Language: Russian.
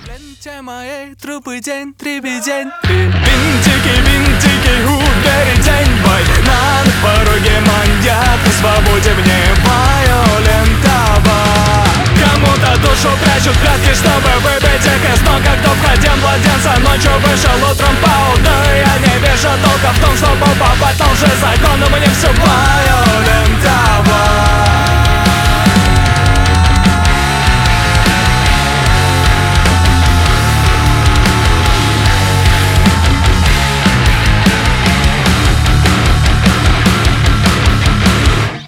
ленте моей трупы день, дребедень. Винтики, винтики, ударит день. Война на пороге, маньяк на свободе, в ней вайолентова. Кому-то душу прячут прятки, чтобы выбить их из ног. А кто входил младенца, ночью вышел утром по. Да я не вижу толка в том, чтобы попасть в тот же закон, но мне все